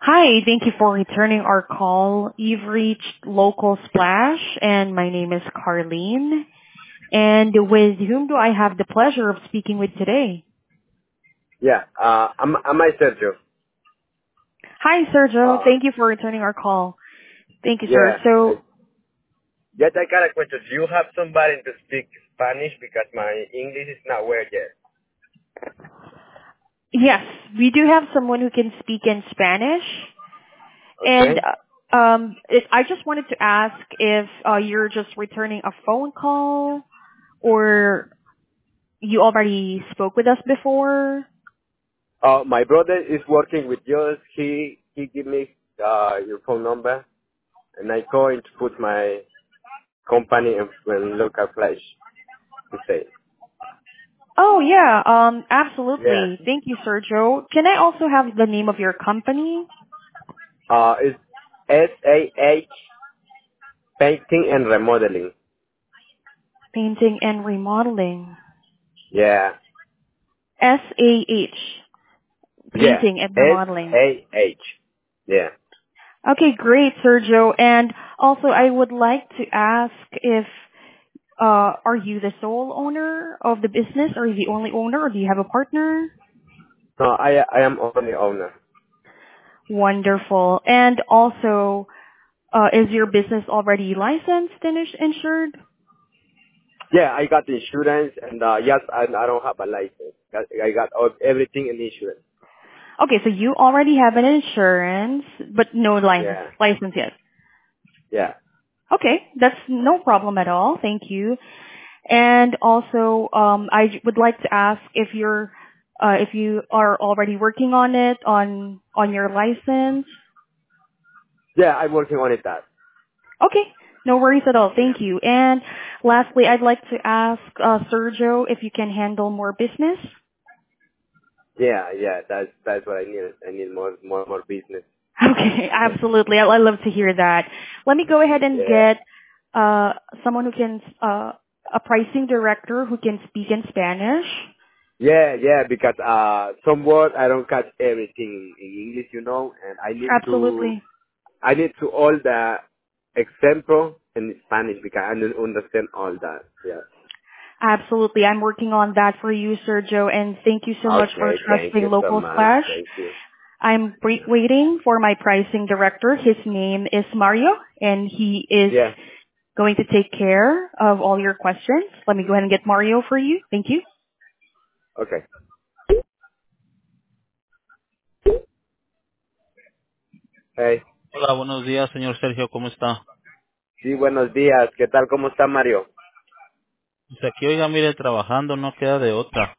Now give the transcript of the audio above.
Hi, thank you for returning our call. You've reached Local Splash, and my name is Carlene. And with whom do I have the pleasure of speaking with today? Yeah, I'm I Sergio. Hi, Sergio. Uh, Thank you for returning our call. Thank you, sir. yeah, So, yes, I got a question. Do you have somebody to speak Spanish because my English is not well yet? yes, we do have someone who can speak in Spanish. And Okay. I just wanted to ask if you're just returning a phone call or you already spoke with us before. My brother is working with yours. He give me your phone number, and I going to put my company in local flash to say. Oh yeah, Yeah. absolutely. Thank you, Sergio. Can I also have the name of your company? It's SAH Painting and Remodeling. Painting and Remodeling. Yeah. SAH. Yeah. Painting and Remodeling. SAH. Yeah. Okay, great, Sergio. And also, I would like to ask if are you the sole owner of the business, or are you the only owner, or do you have a partner? No, I am only owner. Wonderful. And also, is your business already licensed and insured? Yeah, I got the insurance, and yes, I don't have a license. I got everything in insurance. Okay, so you already have an insurance, but no Yeah, license yet. yeah, Okay, that's no problem at all. Thank you. And also, I would like to ask if you are already working on it on your license. yeah. I'm working on it. That. Okay, no worries at all. Yeah, Thank you. And lastly, I'd like to ask Sergio if you can handle more business. yeah. That's what I need. I need more business. Okay, absolutely. I love to hear that. Let me go ahead and Yeah, get someone who can, a pricing director who can speak in Spanish. yeah. Because some words I don't catch everything in English, and Absolutely. I need to all the example in Spanish because I don't understand all that. Yeah. Absolutely. I'm working on that for you, Sergio, and thank you so much for Okay. Thank trusting you so Local much. Splash. Thank you. I'm waiting for my pricing director. His name is Mario, and he is Yeah. going to take care of all your questions. Let me go ahead and get Mario for you. Thank you. Okay. Hey. Hola, buenos días, señor Sergio, ¿cómo está? Sí, buenos días. ¿Qué tal? ¿Cómo está Mario? Pues aquí, oiga, mire, trabajando, no queda de otra.